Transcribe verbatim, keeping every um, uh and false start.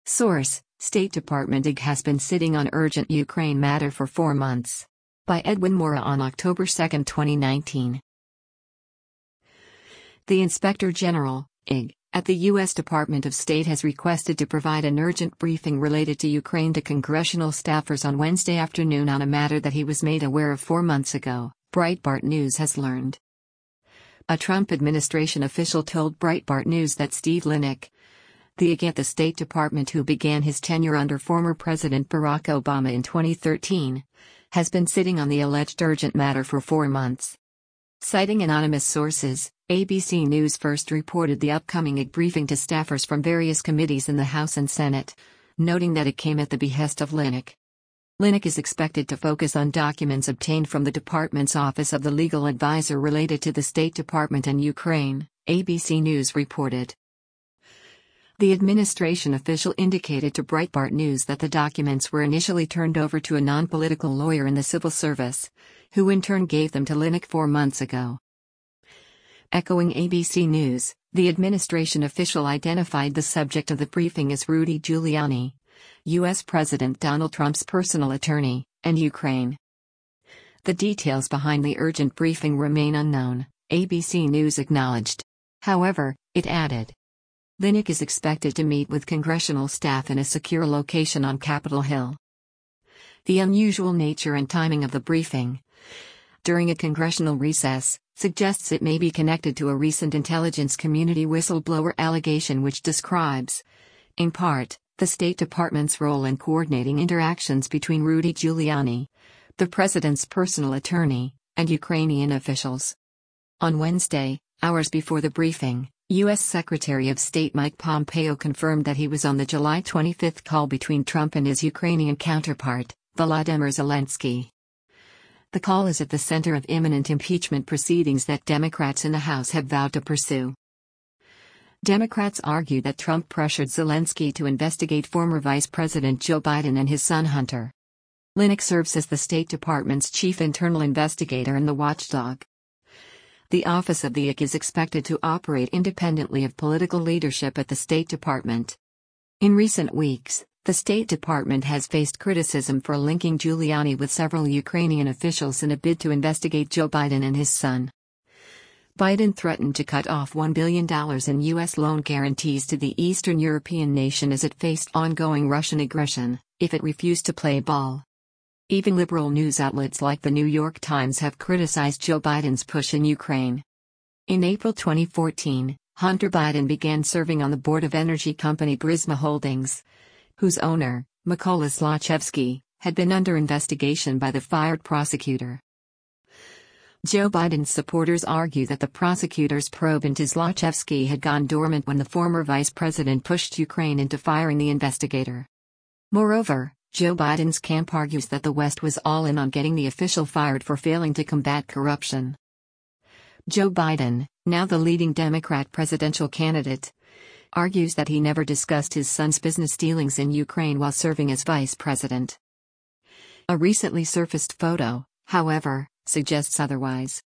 Source: State Department. I G has been sitting on urgent Ukraine matter for four months. By Edwin Mora on October second, twenty nineteen. The Inspector General, I G, at the U S Department of State has requested to provide an urgent briefing related to Ukraine to congressional staffers on Wednesday afternoon on a matter that he was made aware of four months ago, Breitbart News has learned. A Trump administration official told Breitbart News that Steve Linick, the I G at the State Department who began his tenure under former President Barack Obama in twenty thirteen, has been sitting on the alleged urgent matter for four months. Citing anonymous sources, A B C News first reported the upcoming I G briefing to staffers from various committees in the House and Senate, noting that it came at the behest of Linick. Linick is expected to focus on documents obtained from the department's Office of the Legal Advisor related to the State Department and Ukraine, A B C News reported. The administration official indicated to Breitbart News that the documents were initially turned over to a non-political lawyer in the civil service, who in turn gave them to Linick four months ago. Echoing A B C News, the administration official identified the subject of the briefing as Rudy Giuliani, U S President Donald Trump's personal attorney, and Ukraine. The details behind the urgent briefing remain unknown, A B C News acknowledged. However, it added, Linick is expected to meet with congressional staff in a secure location on Capitol Hill. The unusual nature and timing of the briefing, during a congressional recess, suggests it may be connected to a recent intelligence community whistleblower allegation which describes, in part, the State Department's role in coordinating interactions between Rudy Giuliani, the president's personal attorney, and Ukrainian officials. On Wednesday, hours before the briefing, U S Secretary of State Mike Pompeo confirmed that he was on the July twenty-fifth call between Trump and his Ukrainian counterpart, Volodymyr Zelensky. The call is at the center of imminent impeachment proceedings that Democrats in the House have vowed to pursue. Democrats argue that Trump pressured Zelensky to investigate former Vice President Joe Biden and his son Hunter. Linick serves as the State Department's chief internal investigator and the watchdog. The office of the I C is expected to operate independently of political leadership at the State Department. In recent weeks, the State Department has faced criticism for linking Giuliani with several Ukrainian officials in a bid to investigate Joe Biden and his son. Biden threatened to cut off one billion dollars in U S loan guarantees to the Eastern European nation as it faced ongoing Russian aggression, if it refused to play ball. Even liberal news outlets like the New York Times have criticized Joe Biden's push in Ukraine. In April twenty fourteen, Hunter Biden began serving on the board of energy company Burisma Holdings, whose owner, Mykola Zlochevsky, had been under investigation by the fired prosecutor. Joe Biden's supporters argue that the prosecutor's probe into Zlochevsky had gone dormant when the former vice president pushed Ukraine into firing the investigator. Moreover, Joe Biden's camp argues that the West was all in on getting the official fired for failing to combat corruption. Joe Biden, now the leading Democrat presidential candidate, argues that he never discussed his son's business dealings in Ukraine while serving as vice president. A recently surfaced photo, however, suggests otherwise.